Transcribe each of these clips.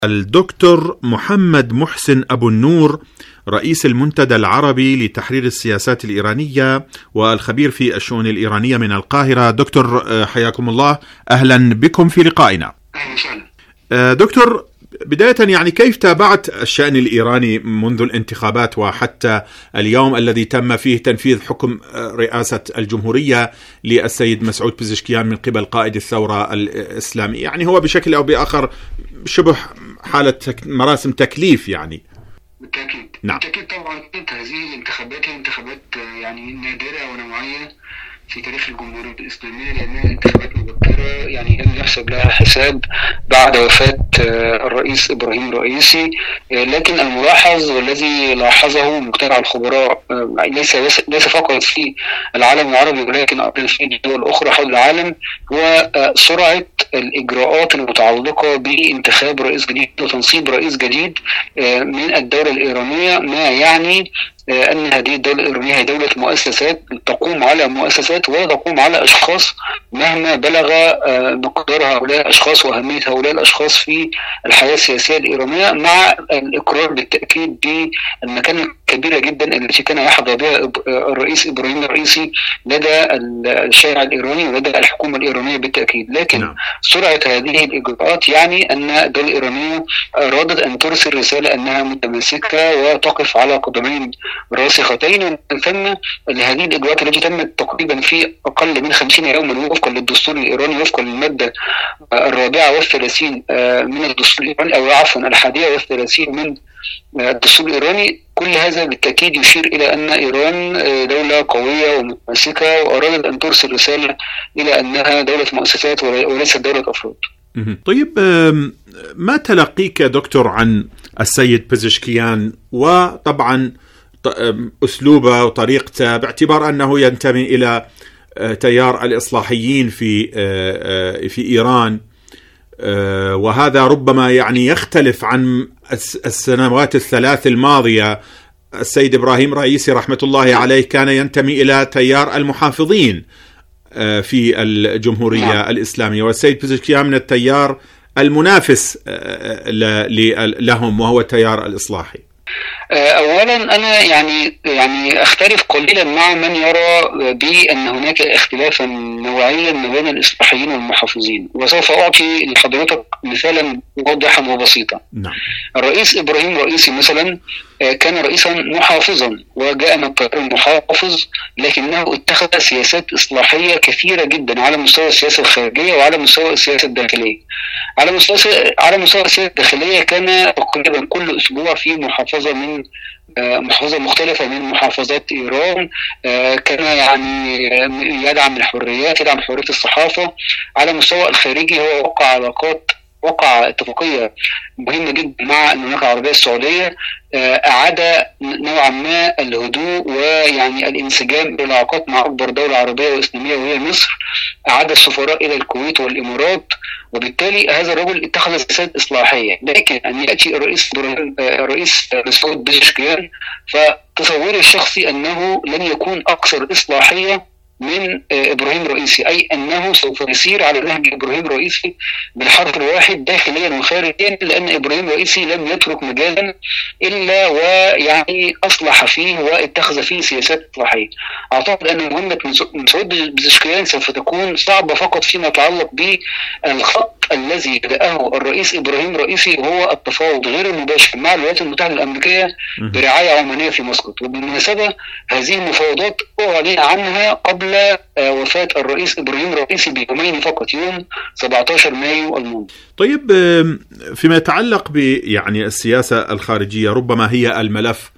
الدكتور محمد محسن أبو النور، رئيس المنتدى العربي لتحرير السياسات الإيرانية والخبير في الشؤون الإيرانية من القاهرة. دكتور حياكم الله، أهلا بكم في لقائنا. دكتور، بداية يعني كيف تابعت الشأن الإيراني منذ الانتخابات وحتى اليوم الذي تم فيه تنفيذ حكم رئاسة الجمهورية للسيد مسعود بزشكيان من قبل قائد الثورة الإسلامية؟ يعني هو بشكل أو بآخر شبه حالة مراسم تكليف يعني. بالتأكيد. نعم. بالتأكيد طبعا هذه الانتخابات هي انتخابات يعني نادرة ونوعية في تاريخ الجمهورية الإسلامية، لأنها انتخابات مبكرة يعني لم يحسب لها حساب بعد وفاة الرئيس إبراهيم رئيسي. لكن الملاحظ والذي لاحظه مجتمع الخبراء ليس فقط في العالم العربي ولكن أيضا في دول أخرى حول العالم هو سرعة الإجراءات المتعلقة بانتخاب رئيس جديد وتنصيب رئيس جديد من الدولة الإيرانية، ما يعني أن هذه الدولة الإيرانية هي دولة مؤسسات تقوم على مؤسسات ولا تقوم على أشخاص، مهما بلغ مقدار هؤلاء الأشخاص وأهمية هؤلاء الأشخاص في الحياة السياسية الإيرانية، مع الإقرار بالتأكيد بالمكانة الكبيرة جدا التي كان يحظى بها الرئيس إبراهيم الرئيسي لدى الشارع الإيراني ولدى الحكومة الإيرانية بالتأكيد. لكن سرعة هذه الإجراءات يعني أن الدولة الإيرانية أرادت أن ترسل رسالة أنها متمسكة وتقف على قدمين راسختين، ومن ثم لهذه الإجراءات التي تمت تقريبا في أقل من 50 يوما وفقا للدستور الإيراني، وفقا للمادة 34 من الدستور الإيراني، أو عفوا 31 من الدستور الإيراني. كل هذا بالتأكيد يشير إلى أن إيران دولة قوية ومتمسكة، وأرادت أن ترسل رسالة إلى أنها دولة مؤسسات وليست دولة أفراد. طيب، ما تلقيك دكتور عن السيد بزشكيان وطبعا أسلوبه وطريقته، باعتبار أنه ينتمي إلى تيار الإصلاحيين في إيران، وهذا ربما يعني يختلف عن السنوات الثلاث الماضية. السيد إبراهيم رئيسي رحمة الله عليه كان ينتمي إلى تيار المحافظين في الجمهورية الإسلامية، والسيد بزشكيان من التيار المنافس لهم وهو التيار الإصلاحي. أولا أنا يعني أختلف قليلا مع من يرى بأن هناك اختلافا نوعيا ما بين الإصلاحيين والمحافظين، وسوف أعطي لحضرتك مثالا واضحا وبسيطا. نعم. الرئيس إبراهيم رئيسي مثلا كان رئيسا محافظا وجاء من التيار المحافظ، لكنه اتخذ سياسات إصلاحية كثيرة جدا على مستوى السياسة الخارجية وعلى مستوى السياسة الداخلية. على مستوى السياسة الداخلية كان تقريبا كل أسبوع في محافظة مختلفة من محافظات إيران، كان يعني يدعم الحريات، يدعم حرية الصحافة. على المستوى الخارجي هو وقع اتفاقية مهمة جدا مع المملكة العربية السعودية، أعاد نوعا ما الهدوء ويعني الانسجام بالعلاقات مع أكبر دولة عربية وإسلامية وهي مصر، أعاد السفراء إلى الكويت والإمارات، وبالتالي هذا الرجل اتخذ سياسات إصلاحية. لكن أن يأتي الرئيس مسعود بزشكيان، فتصوري الشخصي أنه لن يكون أكثر إصلاحية من إبراهيم رئيسي، أي أنه سوف يسير على نهج إبراهيم رئيسي بالحرف الواحد داخليا وخارجيا، لأن إبراهيم رئيسي لم يترك مجالا إلا ويعني أصلح فيه واتخذ فيه سياسات إصلاحية. أعتقد أن مهمة مسعود بزشكيان سوف تكون صعبة فقط فيما يتعلق بالخط الذي بدأه الرئيس إبراهيم رئيسي، وهو التفاوض غير المباشر مع الولايات المتحدة الأمريكية برعاية عمانية في مسقط. وبالمناسبة هذه المفاوضات أعلن عنها قبل وفاة الرئيس إبراهيم رئيسي بيومين فقط، يوم 17 مايو الماضي. طيب، فيما يتعلق يعني السياسة الخارجية، ربما هي الملف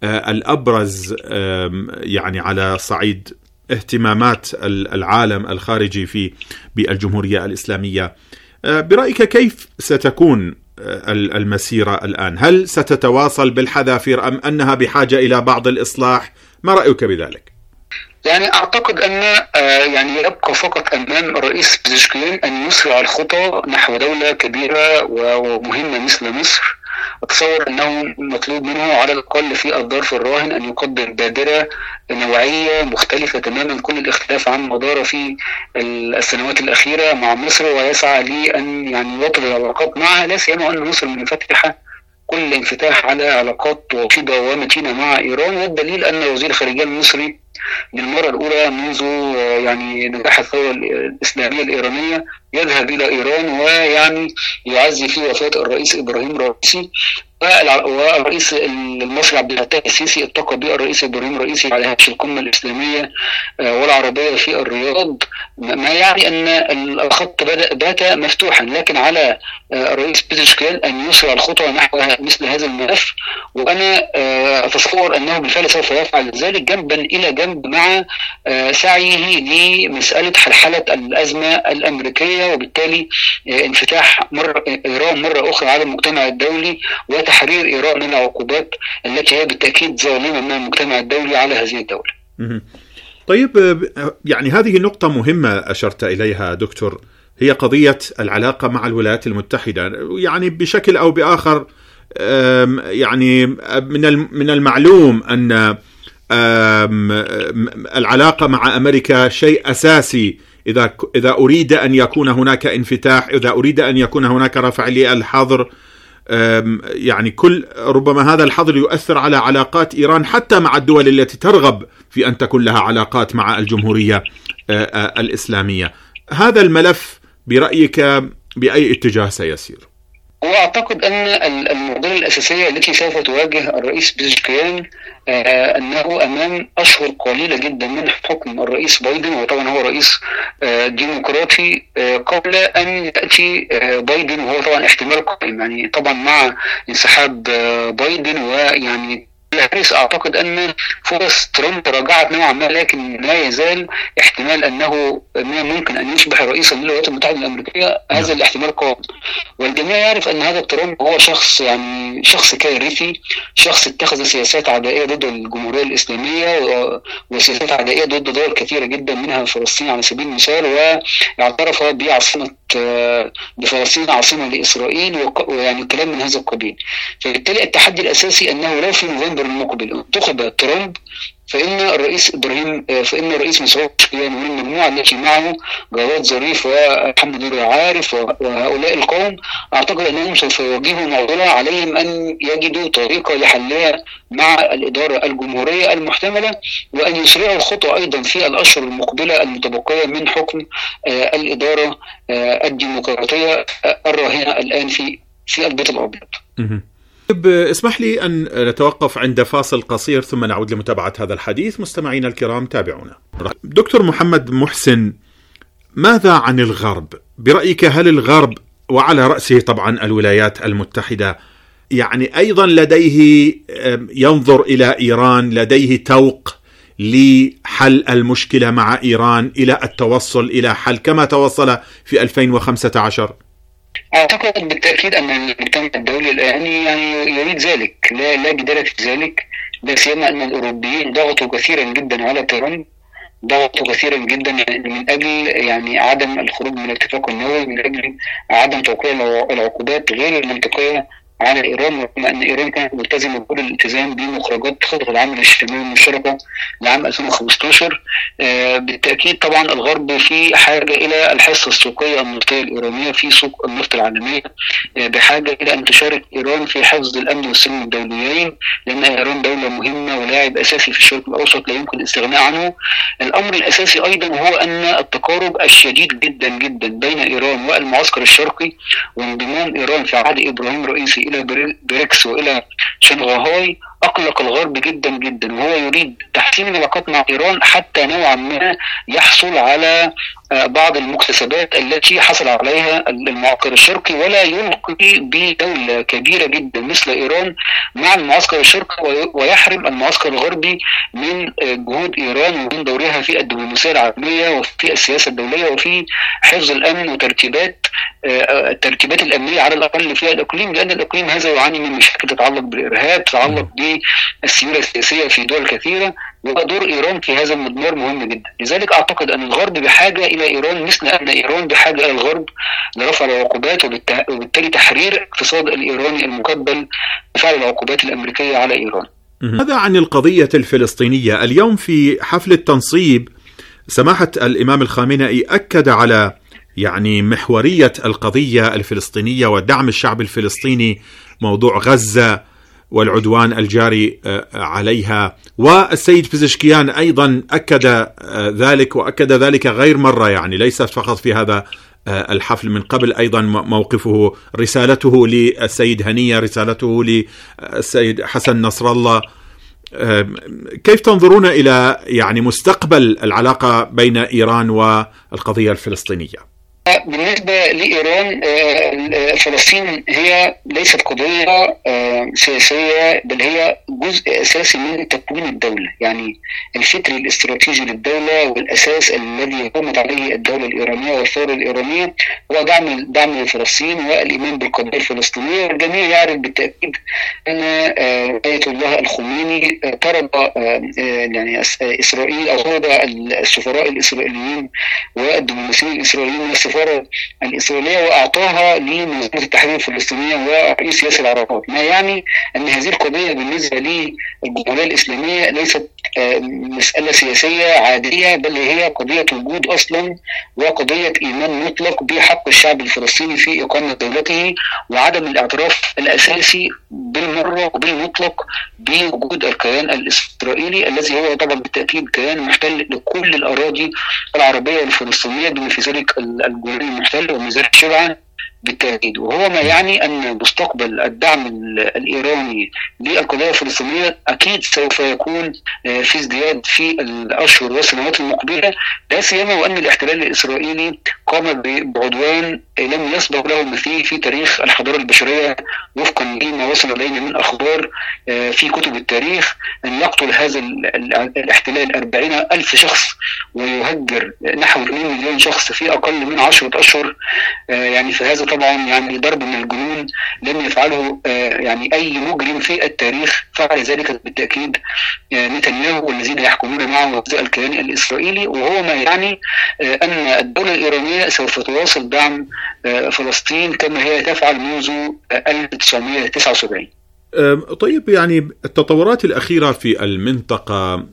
الأبرز يعني على صعيد اهتمامات العالم الخارجي بالجمهورية الإسلامية. برأيك كيف ستكون المسيرة الآن؟ هل ستتواصل بالحذافير أم أنها بحاجة إلى بعض الإصلاح؟ ما رأيك بذلك؟ يعني أعتقد أن يعني يبقى فقط أمام الرئيس بزشكيان أن يسرع الخطى نحو دولة كبيرة ومهمة مثل مصر، أتصور أنه مطلوب منه على الأقل في الظرف الراهن أن يقدم بادرة نوعية مختلفة تماما، كل الاختلاف عن ما دار في السنوات الأخيرة مع مصر، ويسعى لأن يعني يوطد العلاقات معها، لا سيما أن مصر منفتحة كل انفتاح على علاقات وطيدة ومتينة مع إيران. والدليل أن وزير الخارجية المصري للمرة الأولى منذ يعني نجاح الثورة الإسلامية الإيرانية يذهب إلى إيران ويعني يعزي في وفاة الرئيس إبراهيم رئيسي، والرئيس المصري عبد الفتاح السيسي التقى بالرئيس إبراهيم رئيسي على هامش القمة الإسلامية والعربية في الرياض، ما يعني أن الخط بات مفتوحا، لكن على الرئيس بيزشكيان أن يسرع الخطوة نحو مثل هذا الملف، وأنا أتصور أنه بالفعل سوف يفعل ذلك جنبا إلى جنب مع سعيه لمسألة حلحلة الأزمة الأمريكية، وبالتالي انفتاح إيران مرة أخرى على المجتمع الدولي وتحرير إيران من العقوبات التي هي بالتأكيد ظالمة من المجتمع الدولي على هذه الدولة. طيب، يعني هذه نقطة مهمة أشرت إليها دكتور، هي قضية العلاقة مع الولايات المتحدة. يعني بشكل أو بآخر يعني من المعلوم أن العلاقة مع أمريكا شيء أساسي إذا أريد أن يكون هناك انفتاح، إذا أريد أن يكون هناك رفع للحظر. يعني ربما هذا الحظر يؤثر على علاقات إيران حتى مع الدول التي ترغب في أن تكون لها علاقات مع الجمهورية الإسلامية. هذا الملف برأيك بأي اتجاه سيسير؟ وأعتقد أن المعضلة الأساسية التي سوف تواجه الرئيس بيزشكيان أنه أمام أشهر قليلة جدا من حكم الرئيس بايدن، وطبعا هو رئيس ديمقراطي، قبل أن يأتي بايدن، وهو طبعا احتمال قائم يعني طبعا مع انسحاب بايدن ويعني هاريس. أعتقد أن فرص ترامب تراجعت نوعا ما، لكن لا يزال احتمال أنه ممكن أن يصبح رئيسا للولايات المتحدة الأمريكية، هذا الاحتمال قائم. والجميع يعرف أن هذا ترامب هو شخص كارثي، شخص اتخذ سياسات عدائية ضد الجمهورية الإسلامية وسياسات عدائية ضد دول كثيرة جدا منها فلسطين على سبيل المثال، واعترف بفلسطين عاصمة لإسرائيل ويعني كلام من هذا القبيل. فبالتالي التحدي الأساسي أنه لو في نوفمبر المقبل انتخب ترامب، فإن الرئيس مسعود بيشكيان والمجموعة التي معه جواد ظريف وحمد نور عارف وهؤلاء القوم، أعتقد أنهم سوف يواجهوا معضلة عليهم أن يجدوا طريقة لحلها مع الإدارة الجمهورية المحتملة، وأن يسرعوا الخطوة أيضا في الأشهر المقبلة المتبقية من حكم الإدارة الديمقراطية الراهنة الآن في البيت الأبيض. اسمح لي أن نتوقف عند فاصل قصير ثم نعود لمتابعة هذا الحديث. مستمعينا الكرام تابعونا. دكتور محمد محسن، ماذا عن الغرب؟ برأيك هل الغرب وعلى رأسه طبعا الولايات المتحدة يعني أيضا لديه ينظر إلى إيران، لديه توق لحل المشكلة مع إيران إلى التوصل إلى حل كما توصل في 2015؟ أعتقد بالتأكيد أن المجتمع الدولي الآن يعني يريد ذلك، لا جدال في ذلك، لا سيما أن الأوروبيين ضغطوا كثيرا جدا على ترامب، ضغطوا كثيرا جدا من أجل يعني عدم الخروج من الاتفاق النووي، من أجل عدم توقيع العقوبات غير المنطقية على إيران، رغم أن إيران كانت ملتزمة بكل الالتزام بمخرجات خطة العمل الشاملة المشتركة لعام 2015. بالتأكيد طبعا الغرب في حاجة إلى الحصة السوقية النفطية الإيرانية في سوق النفط العالمية، بحاجة إلى أن تشارك إيران في حفظ الأمن والسلم الدوليين، لأن إيران دولة مهمة ولاعب أساسي في الشرق الأوسط لا يمكن الاستغناء عنه. الأمر الأساسي أيضا هو أن التقارب الشديد جدا جدا بين إيران والمعسكر الشرقي، وانضمام إيران في عهد إبراهيم رئيسي إلى بريكس وإلى شنغهاي أقلق الغرب جدا جدا، وهو يريد تحسين العلاقات مع إيران حتى نوعا ما يحصل على بعض المكتسبات التي حصل عليها المعسكر الشرقي، ولا يلقي بدولة كبيرة جدا مثل إيران مع المعسكر الشرقي ويحرم المعسكر الغربي من جهود إيران ومن دورها في الدبلوماسية العالمية وفي السياسة الدولية وفي حفظ الأمن وترتيبات الترتيبات الأمنية على الأقل في الإقليم، لأن الإقليم هذا يعاني من مشاكل تتعلق بالإرهاب، تتعلق بالسيولة السياسية في دول كثيرة. ودور إيران في هذا المضمار مهم جدا. لذلك أعتقد أن الغرب بحاجة إلى إيران مثل أن إيران بحاجة إلى الغرب لرفع العقوبات وبالتالي تحرير الاقتصاد الإيراني المكبل بفعل العقوبات الأمريكية على إيران. هذا عن القضية الفلسطينية. اليوم في حفل التنصيب سماحة الإمام الخامنئي أكد على محورية القضية الفلسطينية ودعم الشعب الفلسطيني، موضوع غزة والعدوان الجاري عليها. والسيد بزشكيان أيضا أكد ذلك، وأكد ذلك غير مرة، ليس فقط في هذا الحفل، من قبل أيضا موقفه، رسالته للسيد هنية، رسالته للسيد حسن نصر الله. كيف تنظرون إلى مستقبل العلاقة بين إيران والقضية الفلسطينية؟ بالنسبة لإيران، فلسطين هي ليست قضية سياسية، بل هي جزء أساسي من تكوين الدولة. الفكر الاستراتيجي للدولة والأساس الذي قامت عليه الدولة الإيرانية والثورة الإيرانية هو دعم فلسطين والإيمان بالقضية الفلسطينية. والجميع يعرف بالتأكيد أن آية الله الخميني طرد إسرائيل، أو طرد السفراء الإسرائيليين والدبلوماسيين الإسرائيليين من السفارة الإسرائيلية وأعطاها لمنظمة التحرير الفلسطينية ورئيس ياسر عرفات، ما يعني أن هذه القضية بالنسبة للجمهورية الإسلامية ليست مسألة سياسية عادية، بل هي قضية وجود أصلا، وقضية إيمان مطلق بحق الشعب الفلسطيني في إقامة دولته، وعدم الاعتراف الأساسي بالمرة وبالمطلق بوجود الكيان الإسرائيلي الذي هو طبعا بالتأكيد كيان محتل لكل الأراضي العربية والفلسطينية بما في ذلك الجمهورية المحتل ومزار شبعا بالتأكيد. وهو ما يعني أن مستقبل الدعم الإيراني للقضية الفلسطينية أكيد سوف يكون في ازدياد في الأشهر والسنوات المقبلة، لا سيما وأن الاحتلال الإسرائيلي قام بعدوان لم يسبق له مثيل في تاريخ الحضارة البشرية وفقا لما وصل إلينا من أخبار في كتب التاريخ، أن يقتل هذا الاحتلال 40,000 شخص ويهجر نحو 2 مليون شخص في أقل من 10 أشهر. فهذا طبعا ضرب من الجنون لم يفعله أي مجرم في التاريخ. فعل ذلك بالتأكيد نتنياهو والذين يحكمون معه وزاء الكيان الإسرائيلي، وهو ما يعني أن الدولة الإيرانية سوف تواصل دعم فلسطين كما هي تفعل منذ 1979. طيب، التطورات الأخيرة في المنطقة،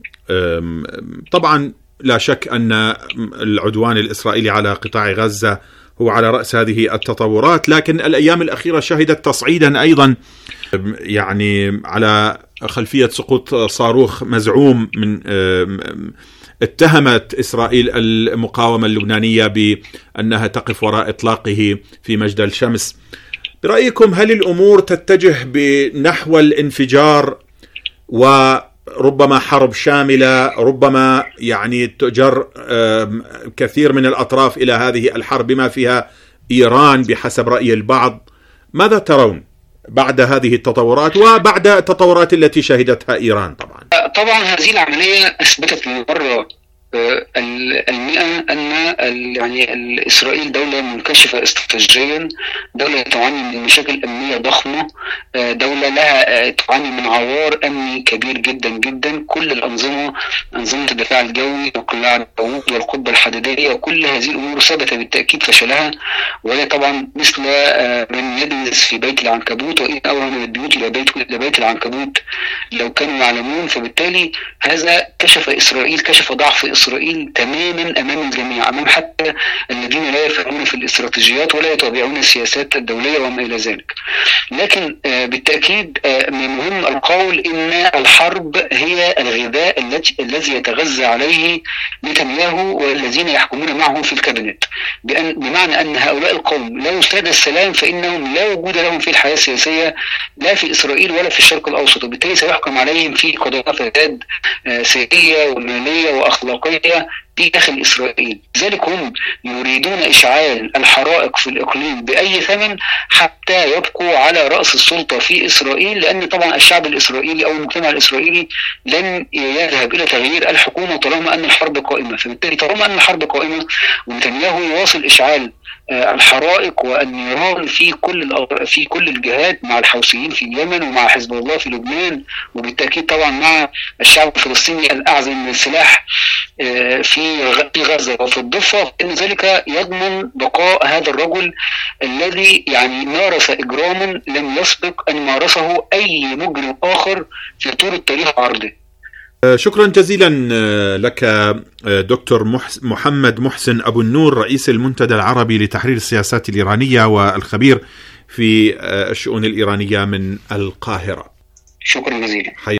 طبعا لا شك أن العدوان الإسرائيلي على قطاع غزة هو على رأس هذه التطورات، لكن الأيام الأخيرة شهدت تصعيدا أيضا على خلفية سقوط صاروخ مزعوم من اتهمت إسرائيل المقاومة اللبنانية بأنها تقف وراء إطلاقه في مجدل شمس. برأيكم هل الأمور تتجه بنحو الانفجار وربما حرب شاملة، ربما تجر كثير من الأطراف إلى هذه الحرب بما فيها إيران بحسب رأي البعض؟ ماذا ترون بعد هذه التطورات وبعد التطورات التي شهدتها إيران؟ طبعا هذه العملية أثبتت للمرة 100 أن إسرائيل دولة منكشفة استراتيجيا، دولة تعاني من مشاكل أمنية ضخمة، دولة لها تعاني من عوار أمني كبير جدا جدا. كل الأنظمة، أنظمة الدفاع الجوي وقلاع الداوود والقبة الحديدية، وكل هذه الأمور ثبت بالتأكيد فشلها، وهي طبعا مثل من يدرس في بيت العنكبوت، وإن أوهى من البيوت إلى بيت العنكبوت لو كانوا يعلمون. فبالتالي هذا كشف ضعف إسرائيل تماما أمام الجميع، أمام حتى الذين لا يفهمون في الاستراتيجيات ولا يتابعون السياسات الدولية وما إلى ذلك. لكن بالتأكيد من المهم القول إن الحرب هي الغذاء الذي يتغذى عليه نتنياهو والذين يحكمون معه في الكابينت، بمعنى أن هؤلاء القوم لو ساد السلام فإنهم لا وجود لهم في الحياة السياسية لا في إسرائيل ولا في الشرق الأوسط، وبالتالي سيحكم عليهم في قضايا فساد سياسية ومالية وأخلاقية في داخل إسرائيل. لذلك هم يريدون إشعال الحرائق في الإقليم بأي ثمن حتى يبقوا على رأس السلطة في إسرائيل، لأن طبعا الشعب الإسرائيلي أو المجتمع الإسرائيلي لن يذهب إلى تغيير الحكومة طالما أن الحرب قائمة. فبالتالي طالما أن الحرب قائمة ونتنياهو يواصل إشعال الحرائق والنيران في كل الجهات، مع الحوثيين في اليمن ومع حزب الله في لبنان، وبالتأكيد طبعا مع الشعب الفلسطيني الأعزل للسلاح في غزة وفي الضفة. إن ذلك يضمن بقاء هذا الرجل الذي يعني مارس إجراما لم يسبق أن مارسه أي مجرم آخر في طول التاريخ عرضه. شكرا جزيلا لك دكتور محمد محسن أبو النور، رئيس المنتدى العربي لتحرير السياسات الإيرانية والخبير في الشؤون الإيرانية من القاهرة. شكرا جزيلا.